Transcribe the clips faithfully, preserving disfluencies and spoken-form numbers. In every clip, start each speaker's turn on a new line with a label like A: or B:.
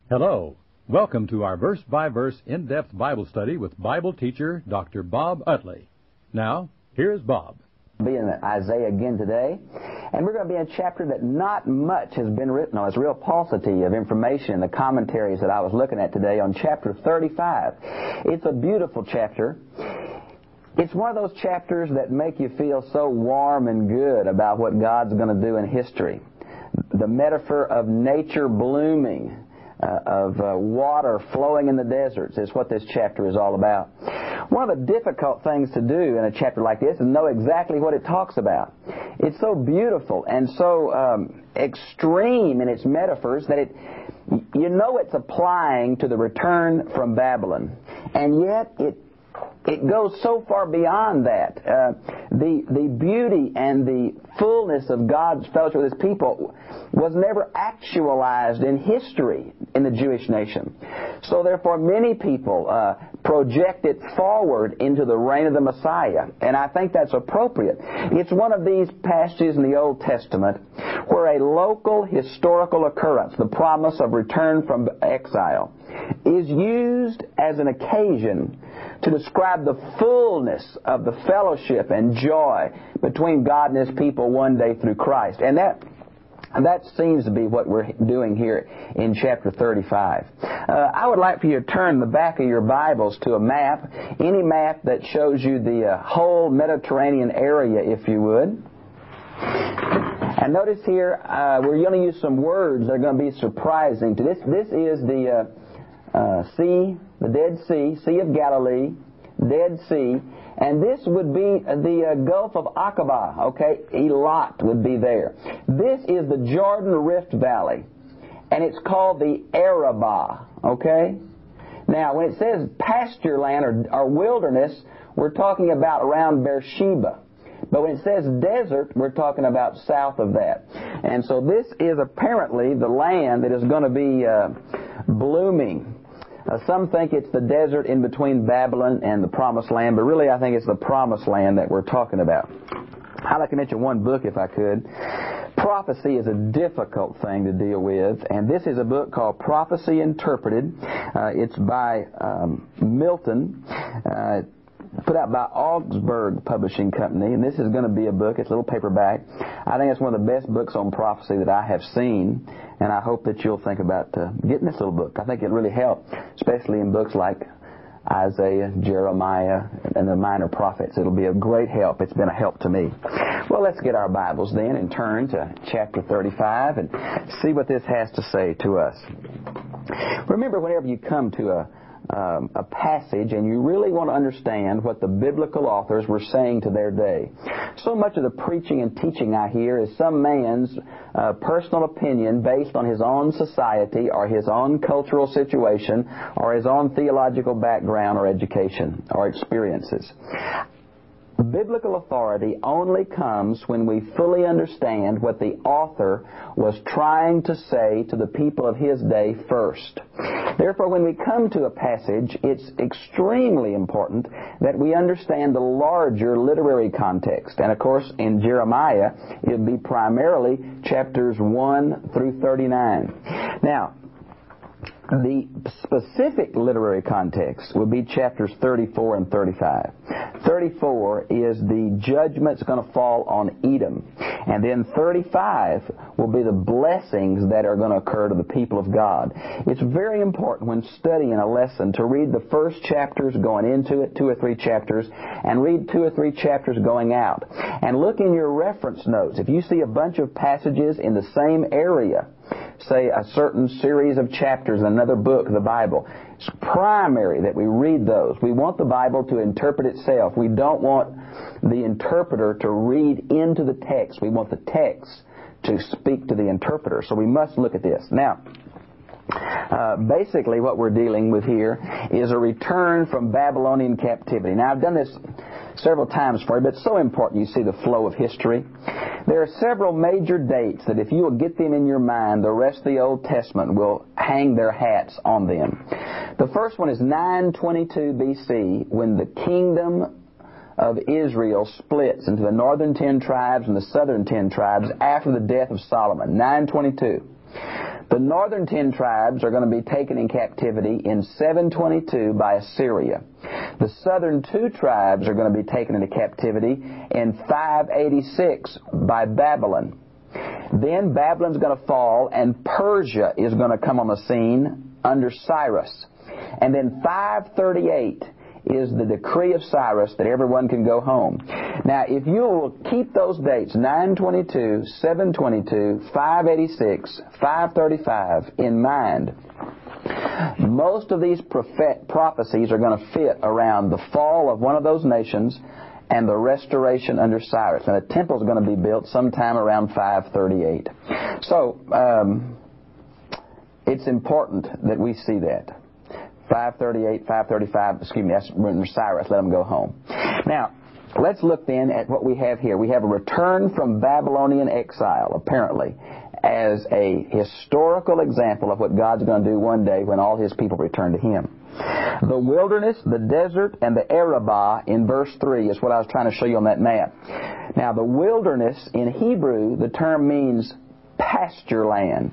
A: Hello. Welcome to our verse-by-verse in-depth Bible study with Bible teacher Doctor Bob Utley. Now, here's Bob.
B: Be in Isaiah again today, and we're going to be in a chapter that not much has been written on. It's a real paucity of information in the commentaries that I was looking at today on chapter thirty-five. It's a beautiful chapter. It's one of those chapters that make you feel so warm and good about what God's going to do in history. The metaphor of nature blooming, Uh, of uh, water flowing in the deserts is what this chapter is all about. One of the difficult things to do in a chapter like this is know exactly what it talks about. It's so beautiful and so um, extreme in its metaphors that it, you know it's applying to the return from Babylon, and yet it It goes so far beyond that. Uh, the the beauty and the fullness of God's fellowship with His people was never actualized in history in the Jewish nation. So therefore many people uh, project it forward into the reign of the Messiah, and I think that's appropriate. It's one of these passages in the Old Testament where a local historical occurrence, the promise of return from exile, is used as an occasion to describe the fullness of the fellowship and joy between God and His people one day through Christ. And that that seems to be what we're doing here in chapter thirty-five. Uh, I would like for you to turn the back of your Bibles to a map, any map that shows you the uh, whole Mediterranean area, if you would. And notice here, uh, we're going to use some words that are going to be surprising to this. This is the uh, uh, Sea, the Dead Sea, Sea of Galilee, Dead Sea, and this would be the uh, Gulf of Aqaba, okay? Eilat would be there. This is the Jordan Rift Valley, and it's called the Arabah, okay? Now, when it says pasture land or, or wilderness, we're talking about around Beersheba. But when it says desert, we're talking about south of that. And so this is apparently the land that is going to be uh, blooming. Uh, some think it's the desert in between Babylon and the Promised Land, but really I think it's the Promised Land that we're talking about. I'd like to mention one book, if I could. Prophecy is a difficult thing to deal with, and this is a book called Prophecy Interpreted. Uh, it's by um, Milton, uh, put out by Augsburg Publishing Company, and this is going to be a book. It's a little paperback. I think it's one of the best books on prophecy that I have seen, and I hope that you'll think about uh, getting this little book. I think it really help, especially in books like Isaiah, Jeremiah, and the minor prophets. It'll be a great help. It's been a help to me. Well, let's get our Bibles then and turn to chapter thirty-five and see what this has to say to us. Remember, whenever you come to a Um, a passage and you really want to understand what the biblical authors were saying to their day. So much of the preaching and teaching I hear is some man's uh, personal opinion based on his own society or his own cultural situation or his own theological background or education or experiences. Biblical authority only comes when we fully understand what the author was trying to say to the people of his day first. Therefore, when we come to a passage, it's extremely important that we understand the larger literary context. And of course, in Jeremiah, it would be primarily chapters one through thirty-nine. Now, the specific literary context will be chapters thirty-four and thirty-five. thirty-four is the judgment that's going to fall on Edom. And then thirty-five will be the blessings that are going to occur to the people of God. It's very important when studying a lesson to read the first chapters going into it, two or three chapters, and read two or three chapters going out. And look in your reference notes. If you see a bunch of passages in the same area, say a certain series of chapters in another book of the Bible, it's primary that we read those. We want the Bible to interpret itself. We don't want the interpreter to read into the text. We want the text to speak to the interpreter. So we must look at this. Now, Uh, basically what we're dealing with here is a return from Babylonian captivity. Now, I've done this several times for you, but it's so important you see the flow of history. There are several major dates that if you will get them in your mind, the rest of the Old Testament will hang their hats on them. The first one is nine twenty-two B C, when the kingdom of Israel splits into the northern ten tribes and the southern ten tribes after the death of Solomon. nine twenty-two. The northern ten tribes are going to be taken in captivity in seven twenty-two by Assyria. The southern two tribes are going to be taken into captivity in five eighty-six by Babylon. Then Babylon's going to fall, and Persia is going to come on the scene under Cyrus. And then five thirty-eight is the decree of Cyrus that everyone can go home. Now, if you will keep those dates, nine twenty-two, seven twenty-two, five eighty-six, five thirty-five, in mind, most of these prophet- prophecies are going to fit around the fall of one of those nations and the restoration under Cyrus. And the temple is going to be built sometime around five thirty-eight. So, um, it's important that we see that. five thirty-eight, five thirty-five, excuse me, that's under Cyrus, let them go home. Now, let's look then at what we have here. We have a return from Babylonian exile, apparently, as a historical example of what God's going to do one day when all His people return to Him. The wilderness, the desert, and the Arabah in verse three is what I was trying to show you on that map. Now, the wilderness, in Hebrew, the term means pasture land,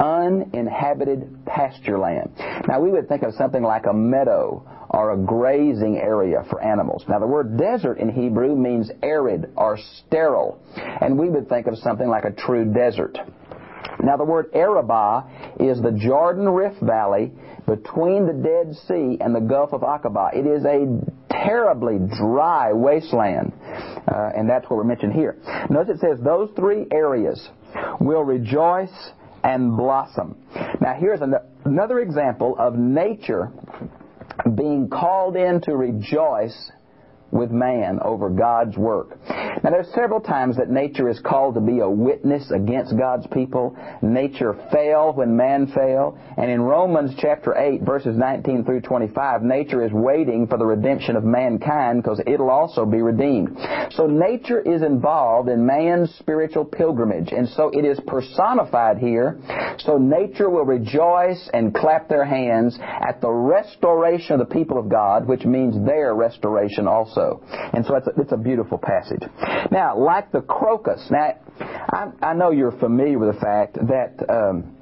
B: uninhabited pasture land. Now, we would think of something like a meadow or a grazing area for animals. Now, the word desert in Hebrew means arid or sterile, and we would think of something like a true desert. Now, the word Arabah is the Jordan Rift Valley between the Dead Sea and the Gulf of Aqaba. It is a terribly dry wasteland, uh, and that's what we're mentioned here. Notice it says those three areas will rejoice and blossom. Now, here's an- another example of nature being called in to rejoice with man over God's work. Now, there's several times that nature is called to be a witness against God's people. Nature failed when man failed. And in Romans chapter eight, verses nineteen through twenty-five, nature is waiting for the redemption of mankind because it'll also be redeemed. So nature is involved in man's spiritual pilgrimage. And so it is personified here. So nature will rejoice and clap their hands at the restoration of the people of God, which means their restoration also. And so it's a, it's a beautiful passage. Now, like the crocus, now I, I know you're familiar with the fact that um,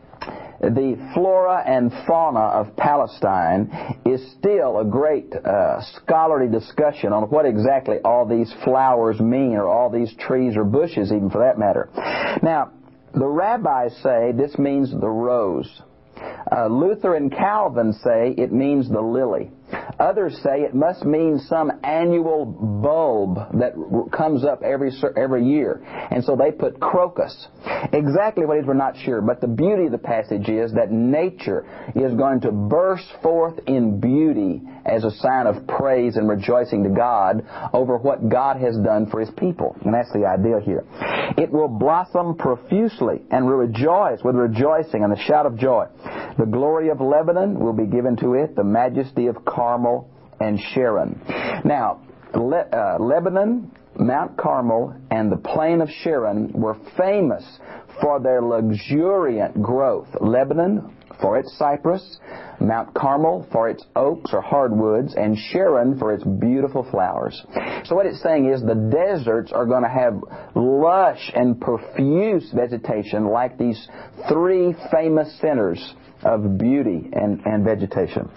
B: the flora and fauna of Palestine is still a great uh, scholarly discussion on what exactly all these flowers mean, or all these trees or bushes, even for that matter. Now, the rabbis say this means the rose. Uh, Luther and Calvin say it means the lily. Others say it must mean some annual bulb that comes up every every year. And so they put crocus. Exactly what it is, we're not sure. But the beauty of the passage is that nature is going to burst forth in beauty as a sign of praise and rejoicing to God over what God has done for His people. And that's the idea here. It will blossom profusely and will rejoice with rejoicing and a shout of joy. The glory of Lebanon will be given to it, the majesty of Carmel and Sharon. Now, Le- uh, Lebanon, Mount Carmel, and the plain of Sharon were famous for their luxuriant growth. Lebanon for its cypress, Mount Carmel for its oaks or hardwoods, and Sharon for its beautiful flowers. So what it's saying is the deserts are going to have lush and profuse vegetation like these three famous centers of beauty and, and vegetation.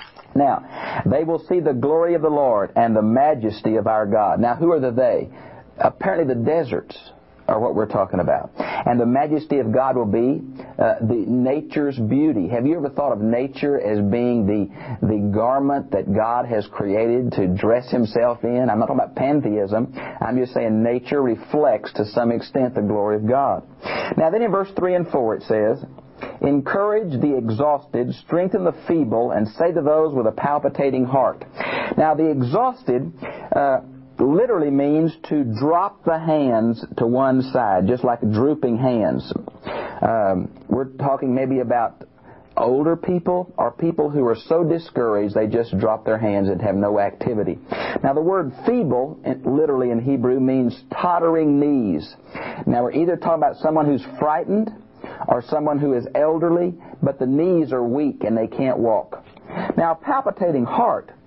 B: Now, they will see the glory of the Lord and the majesty of our God. Now, who are the they? Apparently the deserts are what we're talking about. And the majesty of God will be uh, the nature's beauty. Have you ever thought of nature as being the the garment that God has created to dress Himself in? I'm not talking about pantheism. I'm just saying nature reflects to some extent the glory of God. Now then in verse three and four it says, encourage the exhausted, strengthen the feeble, and say to those with a palpitating heart. Now the exhausted uh, literally means to drop the hands to one side, just like drooping hands. Um, we're talking maybe about older people or people who are so discouraged they just drop their hands and have no activity. Now the word feeble, literally in Hebrew, means tottering knees. Now we're either talking about someone who's frightened or someone who is elderly, but the knees are weak and they can't walk. Now a palpitating heart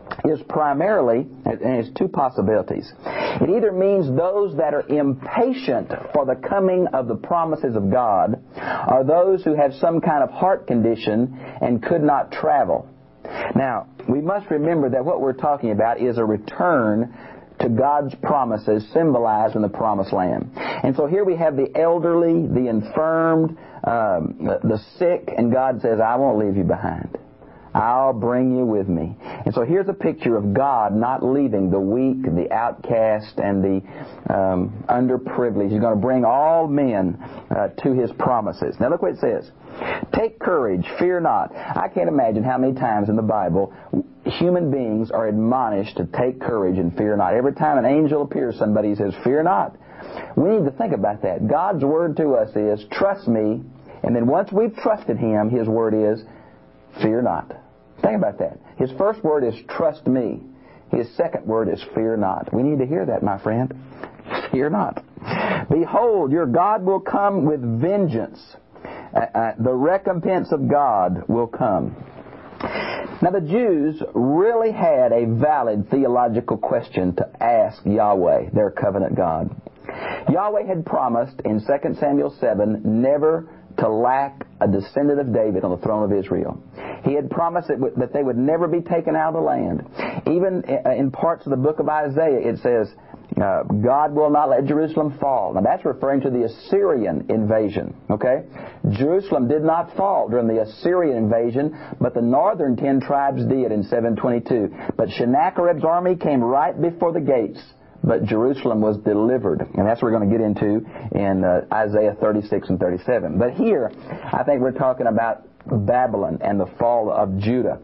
B: is primarily, and it's two possibilities. It either means those that are impatient for the coming of the promises of God, or those who have some kind of heart condition and could not travel. Now, we must remember that what we're talking about is a return to God's promises symbolized in the Promised Land. And so here we have the elderly, the infirmed, um, the, the sick, and God says, I won't leave you behind. I'll bring you with me. And so here's a picture of God not leaving the weak, the outcast, and the um, underprivileged. He's going to bring all men uh, to His promises. Now look what it says. Take courage, fear not. I can't imagine how many times in the Bible human beings are admonished to take courage and fear not. Every time an angel appears, somebody says, fear not. We need to think about that. God's word to us is, trust me. And then once we've trusted Him, His word is, fear not. Think about that. His first word is, trust me. His second word is, fear not. We need to hear that, my friend. Fear not. Behold, your God will come with vengeance. Uh, uh, the recompense of God will come. Now, the Jews really had a valid theological question to ask Yahweh, their covenant God. Yahweh had promised in Second Samuel seven never to lack a descendant of David on the throne of Israel. He had promised that, that they would never be taken out of the land. Even in parts of the book of Isaiah, it says, uh, God will not let Jerusalem fall. Now that's referring to the Assyrian invasion. Okay? Jerusalem did not fall during the Assyrian invasion, but the northern ten tribes did in seven twenty-two. But Sennacherib's army came right before the gates, but Jerusalem was delivered. And that's what we're going to get into in uh, Isaiah thirty-six and thirty-seven. But here, I think we're talking about Babylon and the fall of Judah.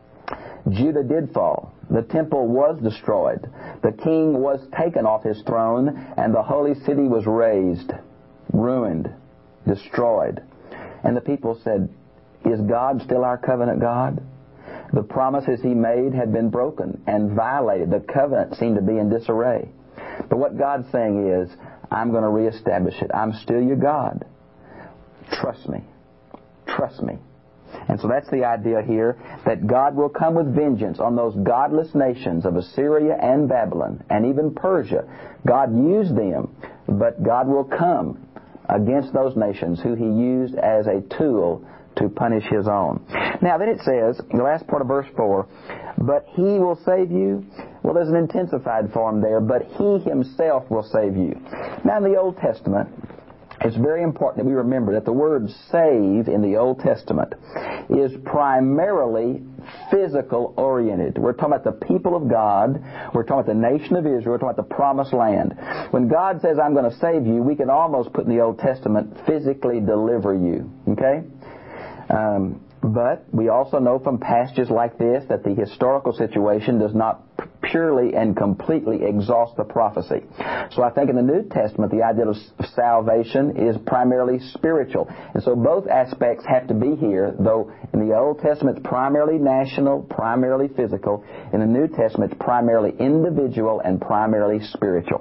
B: Judah did fall. The temple was destroyed. The king was taken off his throne, and the holy city was razed, ruined, destroyed. And the people said, is God still our covenant God? The promises He made had been broken and violated. The covenant seemed to be in disarray. But what God's saying is, I'm going to reestablish it. I'm still your God. Trust me. Trust me. And so that's the idea here, that God will come with vengeance on those godless nations of Assyria and Babylon, and even Persia. God used them, but God will come against those nations who He used as a tool to punish His own. Now then it says, in the last part of verse four, but He will save you. Well, there's an intensified form there, but He Himself will save you. Now in the Old Testament, it's very important that we remember that the word save in the Old Testament is primarily physical oriented. We're talking about the people of God. We're talking about the nation of Israel. We're talking about the promised land. When God says, I'm going to save you, we can almost put in the Old Testament, physically deliver you. Okay? Um, but we also know from passages like this that the historical situation does not purely and completely exhaust the prophecy. So I think in the New Testament the idea of salvation is primarily spiritual. And so both aspects have to be here, though in the Old Testament it's primarily national, primarily physical. In the New Testament it's primarily individual and primarily spiritual.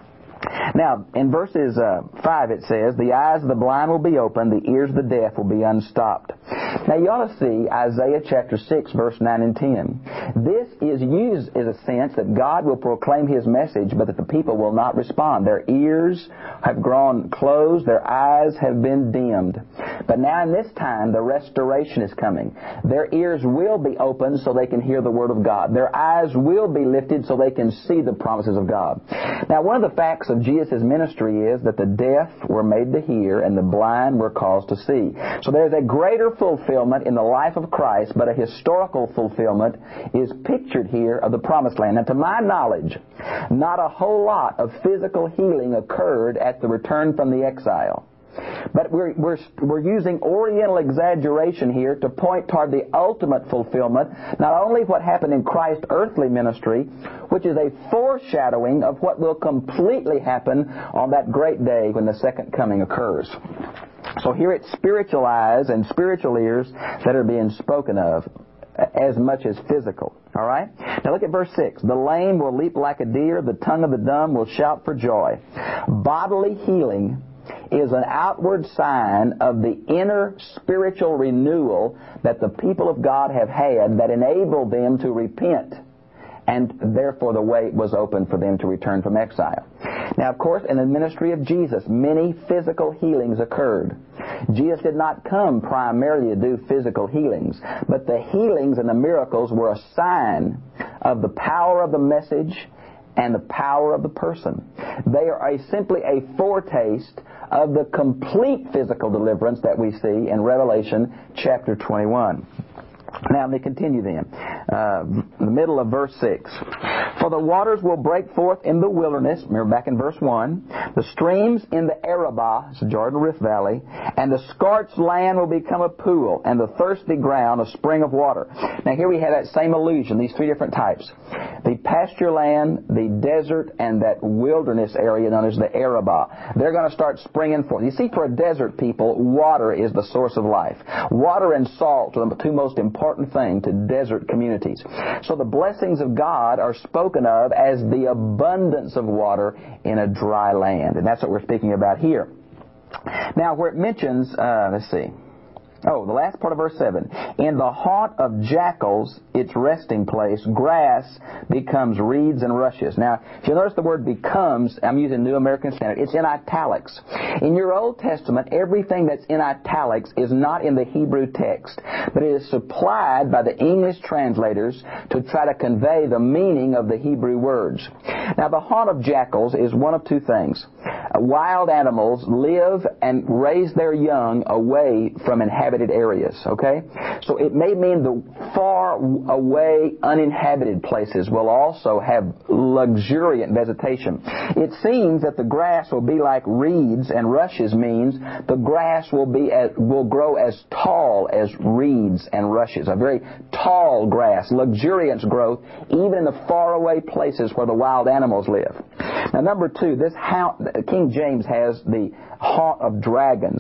B: Now, in verses uh, five it says, the eyes of the blind will be opened, the ears of the deaf will be unstopped. Now, you ought to see Isaiah chapter six, verse nine and ten. This is used as a sense that God will proclaim His message, but that the people will not respond. Their ears have grown closed, their eyes have been dimmed. But now in this time, the restoration is coming. Their ears will be opened so they can hear the Word of God. Their eyes will be lifted so they can see the promises of God. Now, one of the facts of Jesus' ministry is that the deaf were made to hear and the blind were caused to see. So there's a greater fulfillment in the life of Christ, but a historical fulfillment is pictured here of the promised land. Now, to my knowledge, not a whole lot of physical healing occurred at the return from the exile. But we're, we're, we're using Oriental exaggeration here to point toward the ultimate fulfillment, not only what happened in Christ's earthly ministry, which is a foreshadowing of what will completely happen on that great day when the second coming occurs. So here it's spiritual eyes and spiritual ears that are being spoken of as much as physical. All right? Now look at verse six. The lame will leap like a deer, the tongue of the dumb will shout for joy. Bodily healing is an outward sign of the inner spiritual renewal that the people of God have had that enabled them to repent and therefore the way was open for them to return from exile. Now, of course, in the ministry of Jesus, many physical healings occurred. Jesus did not come primarily to do physical healings, but the healings and the miracles were a sign of the power of the message and the power of the person. They are a, simply a foretaste of the complete physical deliverance that we see in Revelation chapter twenty-one. Now, let me continue then. Uh, the middle of verse six. For the waters will break forth in the wilderness, remember back in verse one, the streams in the Arabah, it's the Jordan Rift Valley, and the scorched land will become a pool, and the thirsty ground a spring of water. Now here we have that same illusion, these three different types. The pasture land, the desert, and that wilderness area known as the Arabah. They're going to start springing forth. You see, for a desert people, water is the source of life. Water and salt are the two most important things to desert communities. So the blessings of God are spoken of as the abundance of water in a dry land. And that's what we're speaking about here. Now, where it mentions, uh, let's see. Oh, the last part of verse seven. In the haunt of jackals, its resting place, grass becomes reeds and rushes. Now, if you notice the word becomes, I'm using New American Standard, it's in italics. In your Old Testament, everything that's in italics is not in the Hebrew text, but it is supplied by the English translators to try to convey the meaning of the Hebrew words. Now, the haunt of jackals is one of two things. Wild animals live and raise their young away from inhabited areas, okay? So it may mean the far away uninhabited places will also have luxuriant vegetation. It seems that the grass will be like reeds, and rushes means the grass will be as, will grow as tall as reeds and rushes. A very tall grass, luxuriant growth, even in the faraway places where the wild animals live. Now, number two, this haunt, King James has the haunt of dragons.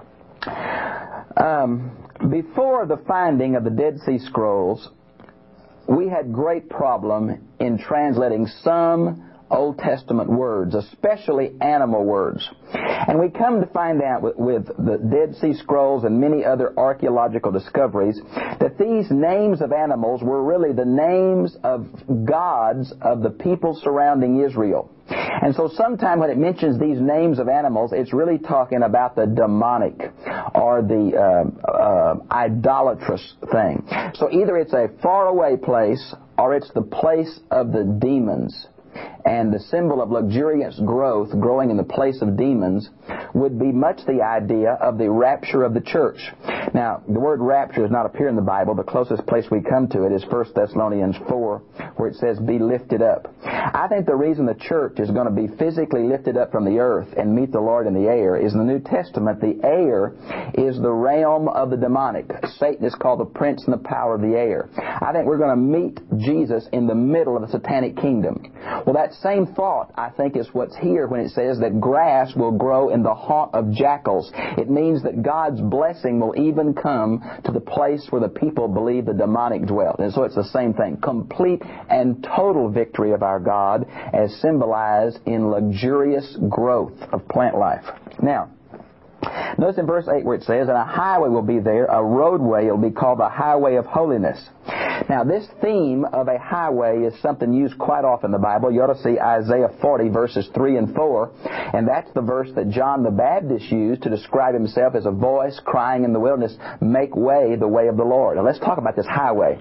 B: Um, before the finding of the Dead Sea Scrolls, we had great problem in translating some Old Testament words, especially animal words. And we come to find out with, with the Dead Sea Scrolls and many other archaeological discoveries that these names of animals were really the names of gods of the people surrounding Israel. And so sometime when it mentions these names of animals, it's really talking about the demonic or the uh, uh, idolatrous thing. So either it's a faraway place or it's the place of the demons. And the symbol of luxurious growth growing in the place of demons would be much the idea of the rapture of the church. Now, the word rapture does not appear in the Bible. The closest place we come to it is First Thessalonians four, where it says, be lifted up. I think the reason the church is going to be physically lifted up from the earth and meet the Lord in the air is in the New Testament, the air is the realm of the demonic. Satan is called the prince and the power of the air. I think we're going to meet Jesus in the middle of the satanic kingdom. Well, that same thought, I think, is what's here when it says that grass will grow in the haunt of jackals. It means that God's blessing will even come to the place where the people believe the demonic dwelt. And so it's the same thing. Complete and total victory of our God as symbolized in luxurious growth of plant life. Now, notice in verse eight where it says, and a highway will be there, a roadway, it will be called the highway of holiness. Now, this theme of a highway is something used quite often in the Bible. You ought to see Isaiah forty, verses three and four, and that's the verse that John the Baptist used to describe himself as a voice crying in the wilderness, make way, the way of the Lord. Now, let's talk about this highway.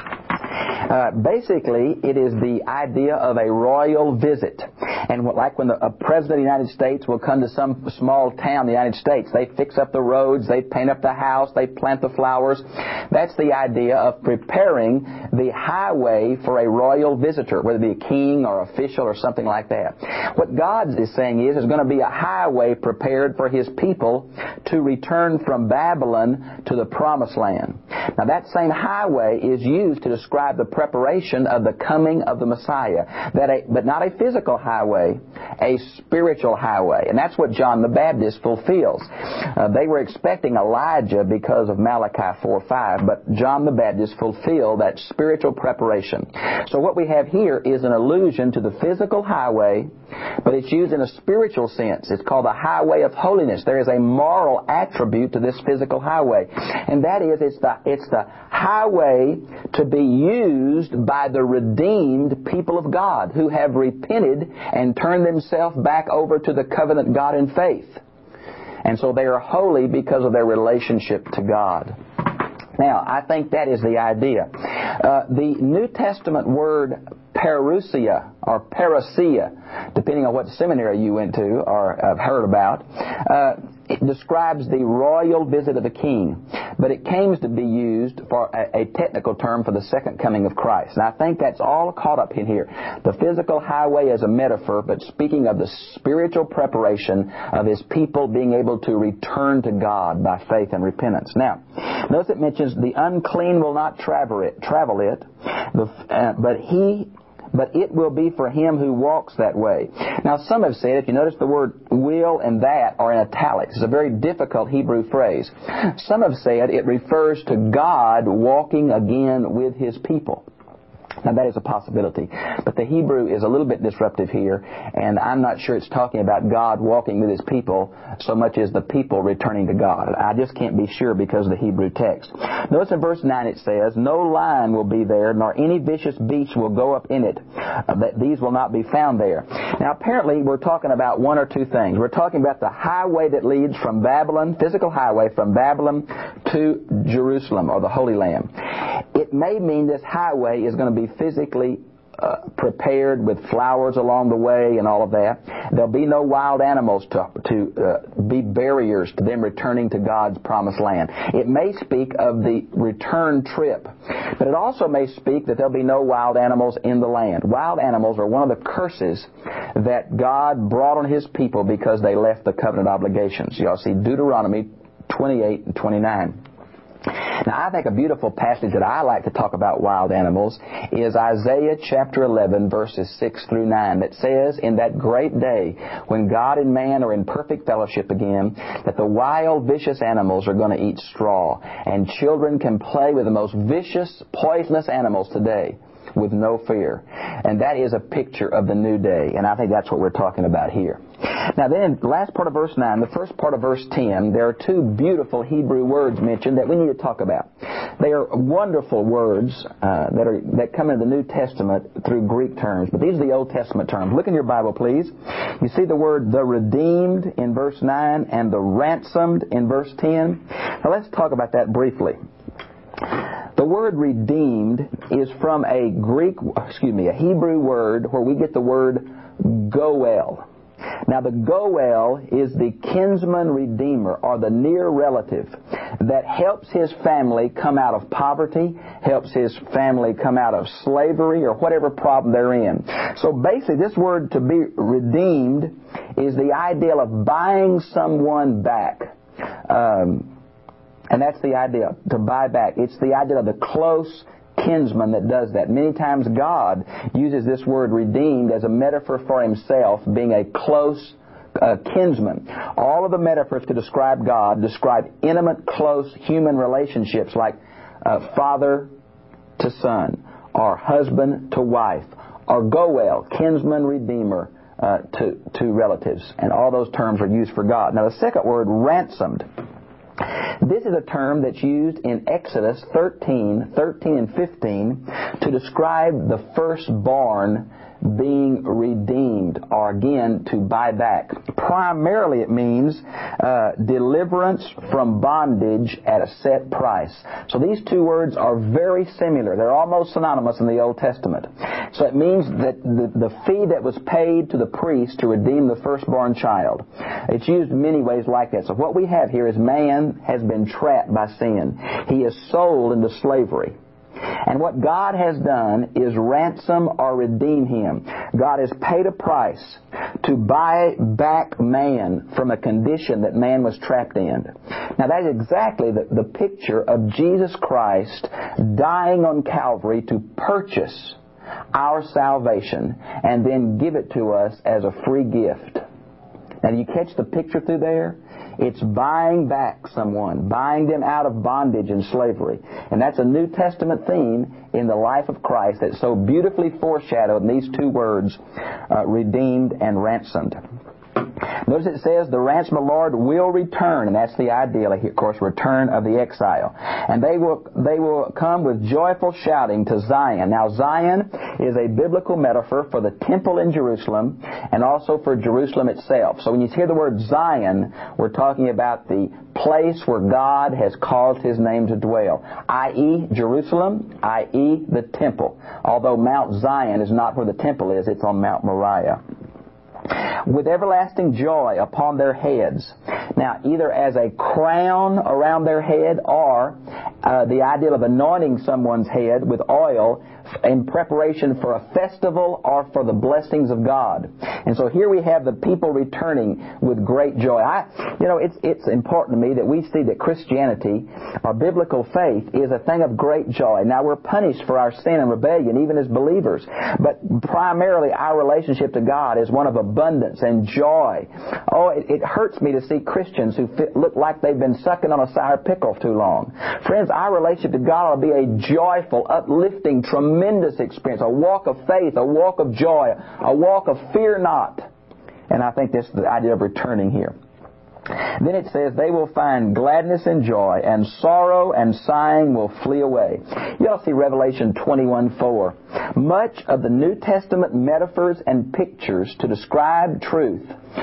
B: Uh, basically, it is the idea of a royal visit. And what, like when the, a president of the United States will come to some small town in the United States, they fix up the roads, they paint up the house, they plant the flowers. That's the idea of preparing the highway for a royal visitor, whether it be a king or official or something like that. What God is saying is there's going to be a highway prepared for His people to return from Babylon to the Promised Land. Now, that same highway is used to describe the preparation of the coming of the Messiah, that a, but not a physical highway, a spiritual highway. And that's what John the Baptist fulfills. Uh, they were expecting Elijah because of Malachi four five, but John the Baptist fulfilled that spiritual preparation. So what we have here is an allusion to the physical highway, but it's used in a spiritual sense. It's called the highway of holiness. There is a moral attribute to this physical highway, and that is it's the, it's the highway to be used by the redeemed people of God who have repented and turned themselves back over to the covenant God in faith. And so they are holy because of their relationship to God. Now, I think that is the idea. Uh, the New Testament word parousia or parousia, depending on what seminary you went to or have heard about, uh, it describes the royal visit of a king. But it came to be used for a, a technical term for the second coming of Christ. And I think that's all caught up in here. The physical highway as a metaphor, but speaking of the spiritual preparation of His people being able to return to God by faith and repentance. Now, notice it mentions the unclean will not travel it, travel it the, uh, but he... But it will be for him who walks that way. Now, some have said, if you notice the word will and that are in italics. It's a very difficult Hebrew phrase. Some have said it refers to God walking again with His people. Now, that is a possibility. But the Hebrew is a little bit disruptive here, and I'm not sure it's talking about God walking with His people so much as the people returning to God. I just can't be sure because of the Hebrew text. Notice in verse nine it says, no lion will be there, nor any vicious beast will go up in it. Uh, that these will not be found there. Now, apparently, we're talking about one or two things. We're talking about the highway that leads from Babylon, physical highway from Babylon to Jerusalem, or the Holy Land. It may mean this highway is going to be physically uh, prepared with flowers along the way and all of that. There'll be no wild animals to, to uh, be barriers to them returning to God's promised land. It may speak of the return trip, but it also may speak that there'll be no wild animals in the land. Wild animals are one of the curses that God brought on His people because they left the covenant obligations. Y'all see Deuteronomy twenty-eight and twenty-nine. Now, I think a beautiful passage that I like to talk about wild animals is Isaiah chapter eleven, verses six through nine, that says, in that great day, when God and man are in perfect fellowship again, that the wild, vicious animals are going to eat straw, and children can play with the most vicious, poisonous animals today with no fear. And that is a picture of the new day, and I think that's what we're talking about here. Now then, last part of verse nine, the first part of verse ten, there are two beautiful Hebrew words mentioned that we need to talk about. They are wonderful words uh, that are that come into the New Testament through Greek terms, but these are the Old Testament terms. Look in your Bible, please. You see the word the redeemed in verse nine and the ransomed in verse ten. Now let's talk about that briefly. The word redeemed is from a Greek, excuse me, a Hebrew word where we get the word goel. Now, the goel is the kinsman redeemer, or the near relative that helps his family come out of poverty, helps his family come out of slavery or whatever problem they're in. So basically, this word to be redeemed is the idea of buying someone back. Um, and that's the idea, to buy back. It's the idea of the close kinsman that does that. Many times God uses this word redeemed as a metaphor for Himself being a close uh, kinsman. All of the metaphors to describe God describe intimate, close human relationships like uh, father to son, or husband to wife, or goel, kinsman redeemer uh, to, to relatives. And all those terms are used for God. Now the second word, ransomed. This is a term that's used in Exodus thirteen, thirteen and fifteen to describe the firstborn being redeemed, or again, to buy back. Primarily it means uh, deliverance from bondage at a set price. So these two words are very similar. They're almost synonymous in the Old Testament. So it means that the, the fee that was paid to the priest to redeem the firstborn child. It's used in many ways like that. So what we have here is man has been trapped by sin. He is sold into slavery. And what God has done is ransom or redeem him. God has paid a price to buy back man from a condition that man was trapped in. Now that is exactly the, the picture of Jesus Christ dying on Calvary to purchase our salvation and then give it to us as a free gift. Now do you catch the picture through there? It's buying back someone, buying them out of bondage and slavery. And that's a New Testament theme in the life of Christ that's so beautifully foreshadowed in these two words, uh, redeemed and ransomed. Notice it says the ransomed Lord will return, and that's the ideal, of course, return of the exile. And they will they will come with joyful shouting to Zion. Now, Zion is a biblical metaphor for the temple in Jerusalem and also for Jerusalem itself. So when you hear the word Zion, we're talking about the place where God has caused His name to dwell, that is. Jerusalem, that is the temple. Although Mount Zion is not where the temple is, it's on Mount Moriah. With everlasting joy upon their heads. Now, either as a crown around their head or uh, the idea of anointing someone's head with oil in preparation for a festival or for the blessings of God. And so here we have the people returning with great joy. I, you know, it's it's important to me that we see that Christianity, our biblical faith, is a thing of great joy. Now, we're punished for our sin and rebellion, even as believers. But primarily, our relationship to God is one of abundance and joy. Oh, it, it hurts me to see Christians who fit, look like they've been sucking on a sour pickle too long. Friends, our relationship to God will be a joyful, uplifting, tremendous experience, a walk of faith, a walk of joy, a walk of fear not. And I think that's the idea of returning here. Then it says, they will find gladness and joy, and sorrow and sighing will flee away. You all see Revelation twenty-one four. Much of the New Testament metaphors and pictures to describe truth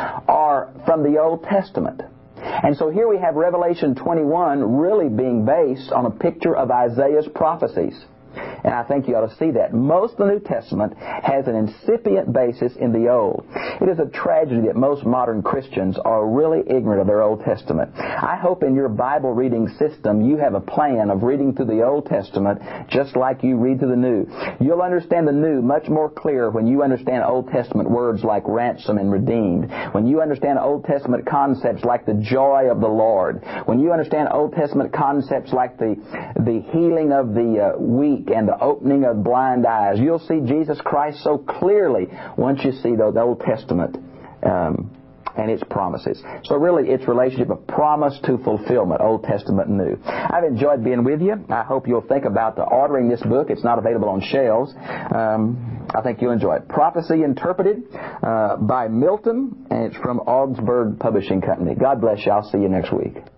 B: are from the Old Testament. And so here we have Revelation twenty-one really being based on a picture of Isaiah's prophecies. And I think you ought to see that. Most of the New Testament has an incipient basis in the Old. It is a tragedy that most modern Christians are really ignorant of their Old Testament. I hope in your Bible reading system you have a plan of reading through the Old Testament just like you read through the New. You'll understand the New much more clear when you understand Old Testament words like ransom and redeemed. When you understand Old Testament concepts like the joy of the Lord. When you understand Old Testament concepts like the, the healing of the uh, weak and the opening of blind eyes. You'll see Jesus Christ so clearly once you see the Old Testament um, and its promises. So really, it's relationship of promise to fulfillment, Old Testament and New. I've enjoyed being with you. I hope you'll think about the ordering this book. It's not available on shelves. Um, I think you'll enjoy it. Prophecy Interpreted uh, by Milton, and it's from Augsburg Publishing Company. God bless you. I'll see you next week.